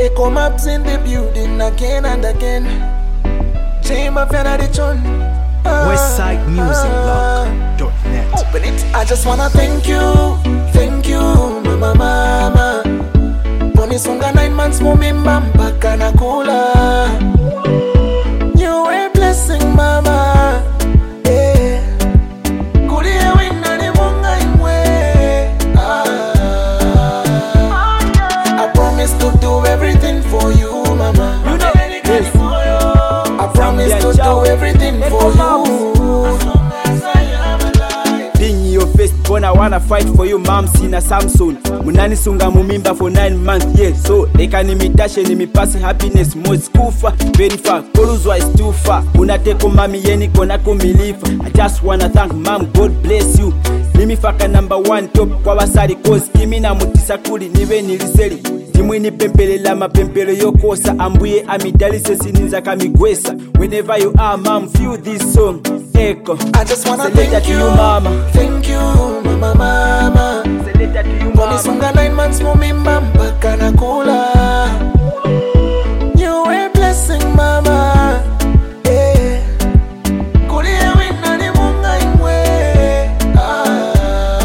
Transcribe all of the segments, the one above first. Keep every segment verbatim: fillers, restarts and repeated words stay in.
Echo Maps in the building again and again. J Mafia na the tune. Westside Music Blog dot net. Open it. I just wanna thank you, thank you, mama, mama. Poni songa nine months mumimba mpaka nakula. You a blessing, mama. Yeah. Kulie wina ni munga imwe. Ah. I promise to do everything for you, mama. You know this. I promise to do everything for you. Being your first born, I wanna fight for you, mom. Sina Samson. Munani sunga mumimba for nine months, yeah. So they can imitashe ni mi pass happiness. Most kufa, very far. Koluzwa is too far. Unateko mami yeni kona kumilifa. I just wanna thank mom, God bless you. Mimi faka number one top kwa wasari cause kimi na mutisa kuli niwe niliseli. Timwini pempele la mapempele yokosa. Ambuye amidalise sininza kamigwesa. Whenever you are, mom, feel this song. Echo. I just wanna Select thank to you, you, mama. Thank you, mama, mama. Select to you, Poni mama. songa nine months mumimba mpaka nakula. You a blessing, mama. Yeah. Kulie wina ni munga imwe. Ah.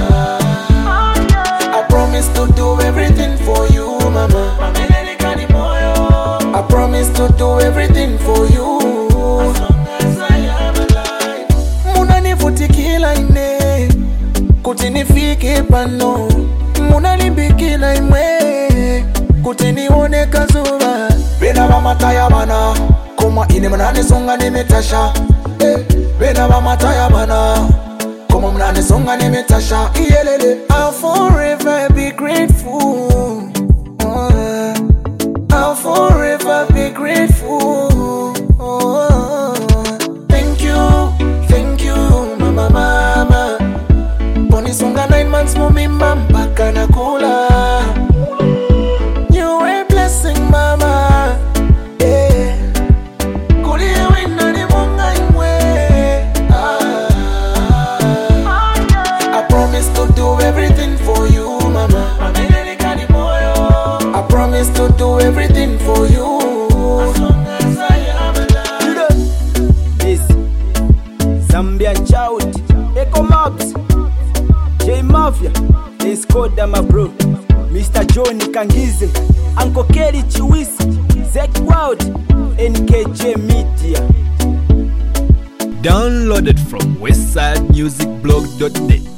I promise to do everything for you, mama. I promise to do everything for you. Munanivutikila ine kuti nifike pano. Munalimbikila imwe kuti nione kazuva. Bena bamataya bana koma ine mnane songa nimetasha. Eh, bena bamataya bana koma mnane songa nimetasha. Iyelele, I'll forever be grateful. Oh, I'll forever be grateful. Oh, thank you, thank you, mama, mama. Poni songa nine months mumimba mpaka nakula. You a blessing, mama. Yeah. Kulie wina ni munga imwe. Ah. I promise to do everything for you, mama. I promise to do everything for you. This Zambian child, Echo Maps, J Mafia, is called my bro, Mister Johnny Kangize, Uncle Kerry Chiwisi, Zek Wild, N K J Media. Downloaded from westside music blog dot net.